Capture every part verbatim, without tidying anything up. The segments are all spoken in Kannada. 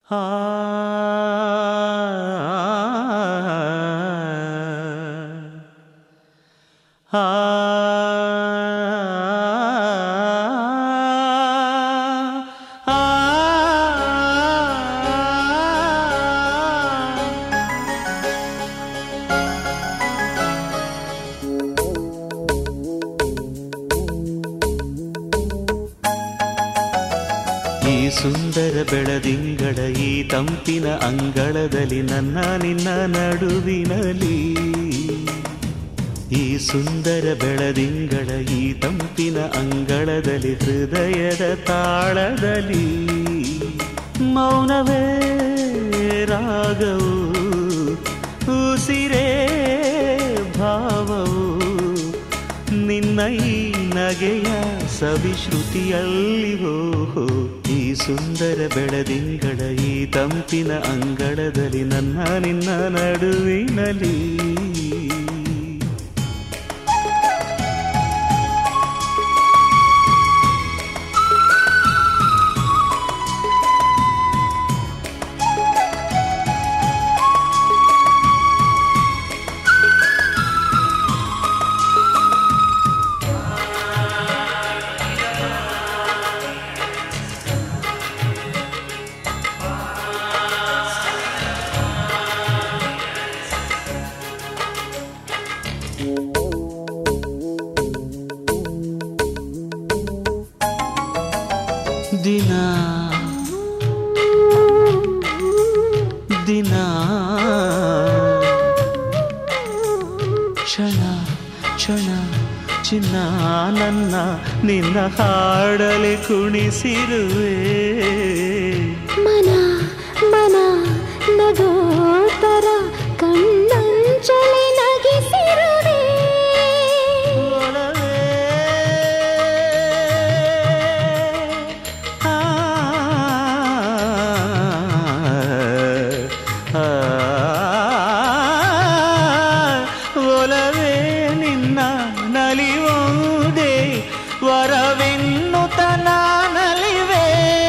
ಆ ಆ ಸುಂದರ ಬೆಳದಿಂಗಳ ಈ ತಂಪಿನ ಅಂಗಳದಲ್ಲಿ ನನ್ನ ನಿನ್ನ ನಡುವಿನಲ್ಲಿ ಈ ಸುಂದರ ಬೆಳದಿಂಗಳ ಈ ತಂಪಿನ ಅಂಗಳದಲ್ಲಿ ಹೃದಯದ ತಾಳದಲ್ಲಿ ಮೌನವೇ ರಾಗವು ಉಸಿರೇ ಭಾವವು ನಿನ್ನ ಈ ನಗೆಯ ಸವಿಶ್ರುತಿಯಲ್ಲಿ ಹೋ ಈ ಸುಂದರ ಬೆಳದಿಂಗಳ ಈ ತಂಪಿನ ಅಂಗಳದಲ್ಲಿ ನನ್ನ ನಿನ್ನ ನಡುವಿನಲ್ಲಿ ದಿನ ದಿನ ಕ್ಷಣ ಕ್ಷಣ ಚಿನ್ನ ನನ್ನ ನಿನ್ನ ಹಾಡಲಿ ಕುಣಿಸಿರುವೆ ಮನ ಮನ ನಗೋತರ ಕಣ್ಣಂಚಲಿ ನಗಿಸಿರುವೆ ಒಲವೇ ನಿನ್ನ ನಲಿವುದೇ ವರವೆನ್ನುತನ ನಲಿವೆ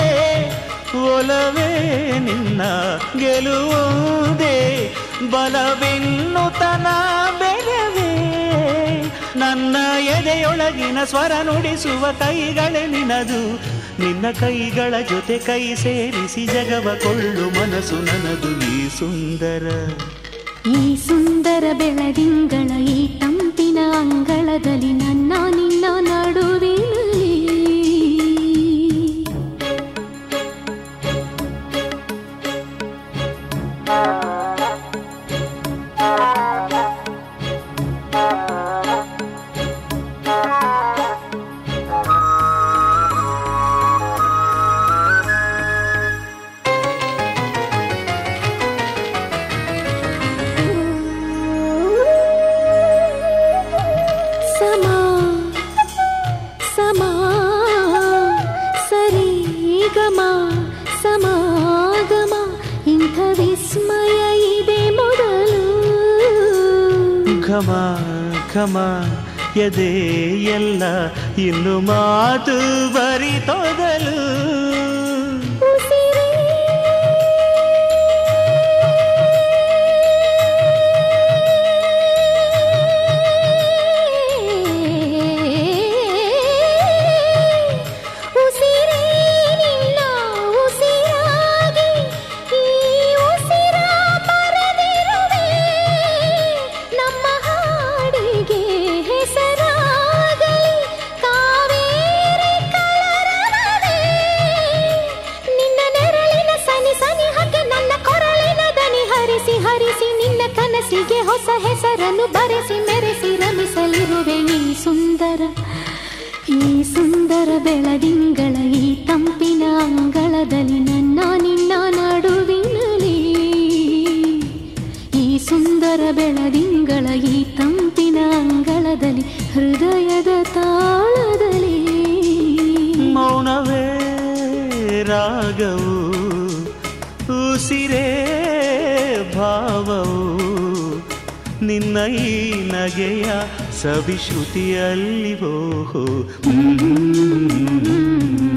ಒಲವೇ ನಿನ್ನ ಗೆಲುವುದೇ ಬಲವೆನ್ನುತನ ಬೆರವೇ ನನ್ನ ಎದೆಯೊಳಗಿನ ಸ್ವರ ನುಡಿಸುವ ಕೈಗಳೇ ನಿನದು ನಿನ್ನ ಕೈಗಳ ಜೊತೆ ಕೈ ಸೇರಿಸಿ ಜಗವ ಕೊಳ್ಳು ಮನಸ್ಸು ನನ್ನದು ಈ ಸುಂದರ ಈ ಸುಂದರ ಬೆಳದಿಂಗಳ ಈ ತಂಪಿನ ಅಂಗಳದಲ್ಲಿ ನನ್ನ ನಿನ್ನ ನಡುವಿನಲ್ಲಿ ಸಮಾ ಸಮಾ ಸರಿ ಗಮ ಸಮಾಗಮ ಇಂಥ ವಿಸ್ಮಯ ಇದೆ ಮೊದಲು ಘಮ ಘಮ ಎದೆ ಎಲ್ಲ ಇನ್ನು ಮಾತು ಬರಿತೊದಲು ಕನಸಿಗೆ ಹೊಸ ಹೆಸರನ್ನು ಬರೆಸಿ ಮೆರೆಸಿ ರಮಿಸಲಿರುವೆ ಈ ಸುಂದರ ಈ ಸುಂದರ ಬೆಳದಿಂಗಳ ಈ ತಂಪಿನ ಅಂಗಳದಲ್ಲಿ ನನ್ನ ನಿನ್ನ ನಡುವಿನಲ್ಲಿ ಈ ಸುಂದರ ಬೆಳದಿಂಗಳ ಈ ತಂಪಿನ ಅಂಗಳದಲ್ಲಿ ಹೃದಯದ ತಾಳದಲ್ಲಿ ಮೌನವೇ ರಾಗವು ಉಸಿರೇ ಭಾವವು ನಿನ್ನ ಈ ನಗೆಯ ಸವಿಶ್ರುತಿಯಲ್ಲಿ ಓಹೋ